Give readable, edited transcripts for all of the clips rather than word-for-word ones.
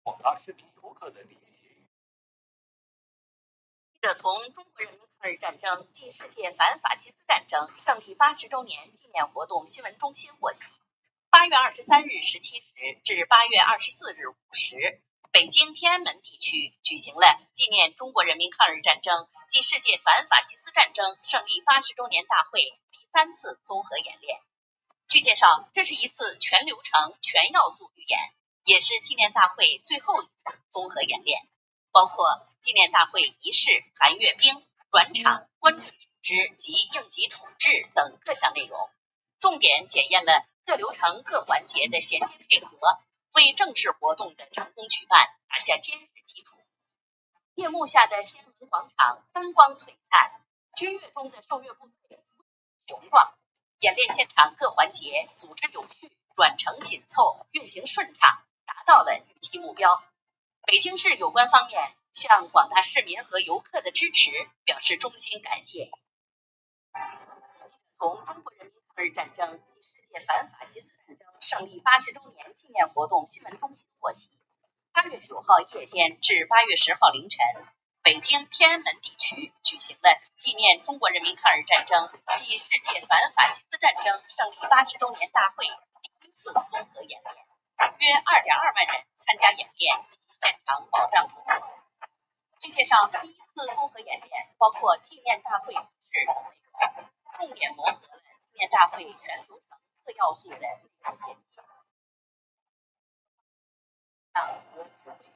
广大市民游客的理解。 这从中国人民抗日战争暨世界反法西斯战争胜利80周年纪念活动新闻中心获悉，8月23日17时至8月24日5时，北京天安门地区举行了纪念中国人民抗日战争暨世界反法西斯战争胜利80周年大会第3次综合演练。据介绍，这是一次全流程、全要素预演，也是纪念大会最后一次综合演练，包括纪念大会仪式、含阅兵、转场、观礼组织及应急处置等各项内容，重点检验了各流程各环节的衔接配合，为正式活动的成功举办打下坚实基础。夜幕下的天安门广场灯光璀璨，军乐中的受阅部队雄壮，演练现场各环节组织有序、转程紧凑、运行顺畅，达到了预期目标。北京市有关方面向广大市民和游客的支持表示衷心感谢。从中国人民抗日战争暨世界反法西斯战争胜利80周年纪念活动新闻中心获悉，8月9号夜间至8月10号凌晨，北京天安门地区举行了纪念中国人民抗日战争暨世界反法西斯战争胜利80周年大会第1次综合演练，约2.2万人参加演练及现场保障工作。据介绍，第1次综合演练包括纪念大会仪式等内容，重点磨合了纪念大会全流程各要素的内容衔接和指挥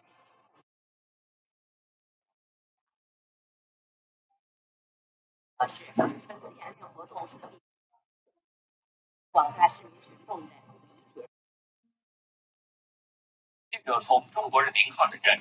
使本次演练活动顺利广大市民群众的理解。 记者从中国人民抗日战争